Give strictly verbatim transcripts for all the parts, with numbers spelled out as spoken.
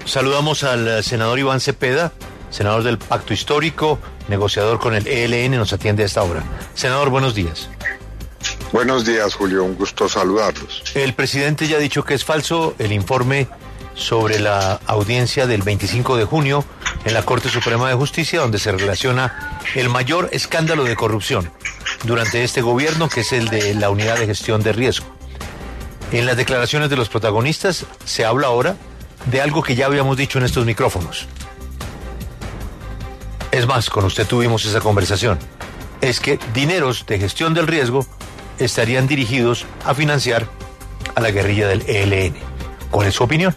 Saludamos al senador Iván Cepeda, senador del Pacto Histórico, negociador con el E L N, nos atiende a esta hora. Senador, buenos días. Buenos días, Julio, un gusto saludarlos. El presidente ya ha dicho que es falso el informe sobre la audiencia del veinticinco de junio en la Corte Suprema de Justicia, donde se relaciona el mayor escándalo de corrupción durante este gobierno, que es el de la Unidad de Gestión de Riesgo. En las declaraciones de los protagonistas se habla ahora de algo que ya habíamos dicho en estos micrófonos. Es más, con usted tuvimos esa conversación. Es que dineros de gestión del riesgo estarían dirigidos a financiar a la guerrilla del E L N. ¿Cuál es su opinión?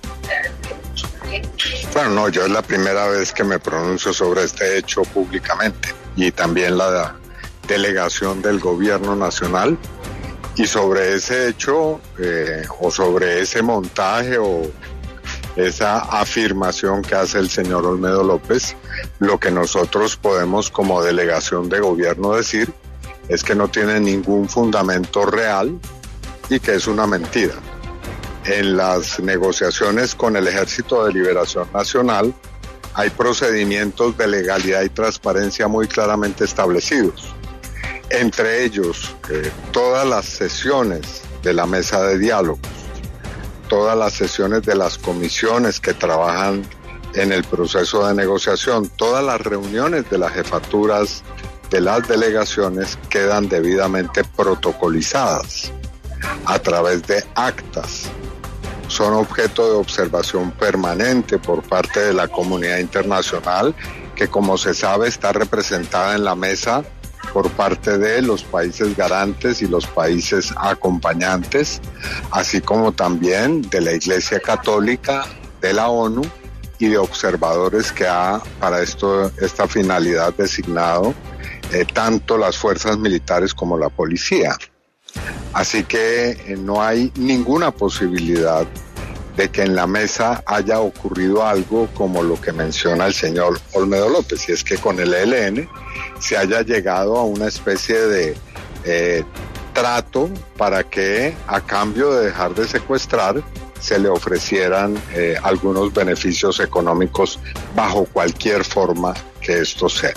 Bueno, no, yo es la primera vez que me pronuncio sobre este hecho públicamente, y también la delegación del gobierno nacional, y sobre ese hecho eh, o sobre ese montaje o esa afirmación que hace el señor Olmedo López. Lo que nosotros podemos como delegación de gobierno decir es que no tiene ningún fundamento real y que es una mentira. En las negociaciones con el Ejército de Liberación Nacional hay procedimientos de legalidad y transparencia muy claramente establecidos. Entre ellos, eh, todas las sesiones de la mesa de diálogos, todas las sesiones de las comisiones que trabajan en el proceso de negociación, todas las reuniones de las jefaturas de las delegaciones quedan debidamente protocolizadas a través de actas. Son objeto de observación permanente por parte de la comunidad internacional, que, como se sabe, está representada en la mesa por parte de los países garantes y los países acompañantes, así como también de la Iglesia Católica, de la ONU y de observadores que ha para esto esta finalidad designado eh, tanto las fuerzas militares como la policía. Así que eh, no hay ninguna posibilidad de que en la mesa haya ocurrido algo como lo que menciona el señor Olmedo López, y es que con el E L N se haya llegado a una especie de eh, trato para que, a cambio de dejar de secuestrar, se le ofrecieran eh, algunos beneficios económicos bajo cualquier forma que esto sea.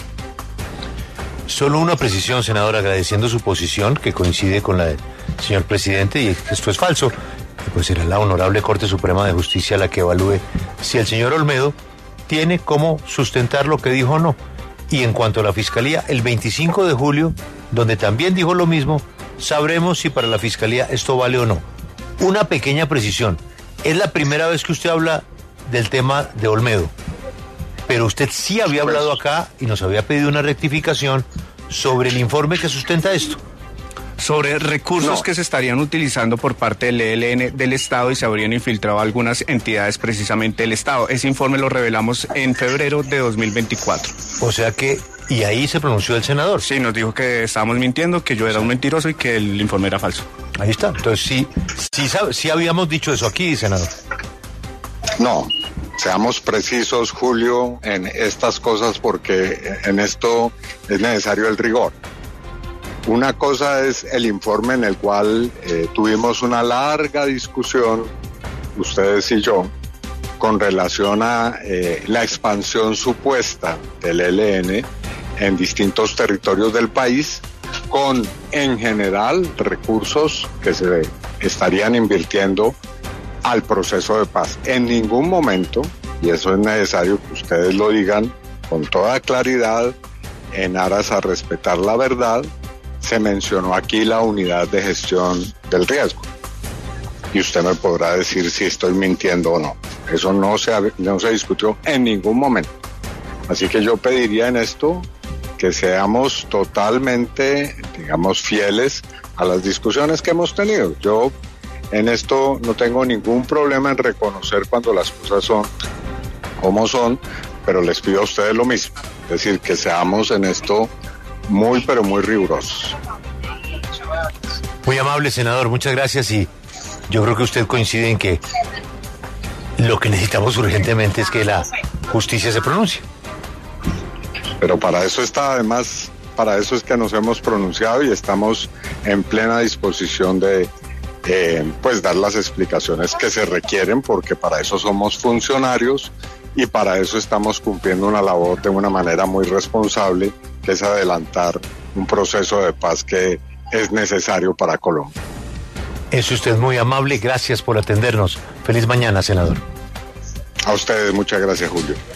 Solo una precisión, senador, agradeciendo su posición, que coincide con la del señor presidente, y esto es falso. Pues será la Honorable Corte Suprema de Justicia la que evalúe si el señor Olmedo tiene cómo sustentar lo que dijo o no. Y en cuanto a la Fiscalía, el veinticinco de julio, donde también dijo lo mismo, sabremos si para la Fiscalía esto vale o no. Una pequeña precisión. Es la primera vez que usted habla del tema de Olmedo, pero usted sí había hablado acá y nos había pedido una rectificación sobre el informe que sustenta esto. Sobre recursos no. que se estarían utilizando por parte del E L N del Estado y se habrían infiltrado algunas entidades precisamente del Estado. Ese informe lo revelamos en febrero de dos mil veinticuatro. O sea que, y ahí se pronunció el senador. Sí, nos dijo que estábamos mintiendo, que yo era un mentiroso y que el informe era falso. Ahí está. Entonces sí, sí, sí habíamos dicho eso aquí, senador. No, seamos precisos, Julio, en estas cosas, porque en esto es necesario el rigor. Una cosa es el informe en el cual eh, tuvimos una larga discusión, ustedes y yo, con relación a eh, la expansión supuesta del E L N en distintos territorios del país, con, en general, recursos que se estarían invirtiendo al proceso de paz. En ningún momento, y eso es necesario que ustedes lo digan con toda claridad, en aras a respetar la verdad, se mencionó aquí la unidad de gestión del riesgo. Y usted me podrá decir si estoy mintiendo o no. Eso no se, no se discutió en ningún momento. Así que yo pediría en esto que seamos totalmente, digamos, fieles a las discusiones que hemos tenido. Yo en esto no tengo ningún problema en reconocer cuando las cosas son como son, pero les pido a ustedes lo mismo. Es decir, que seamos en esto muy, pero muy rigurosos. Muy amable, senador, muchas gracias, y yo creo que usted coincide en que lo que necesitamos urgentemente es que la justicia se pronuncie. Pero para eso está, además, para eso es que nos hemos pronunciado y estamos en plena disposición de eh, pues dar las explicaciones que se requieren, porque para eso somos funcionarios y para eso estamos cumpliendo una labor de una manera muy responsable, que es adelantar un proceso de paz que es necesario para Colombia. Es usted muy amable, gracias por atendernos. Feliz mañana, senador. A ustedes, muchas gracias, Julio.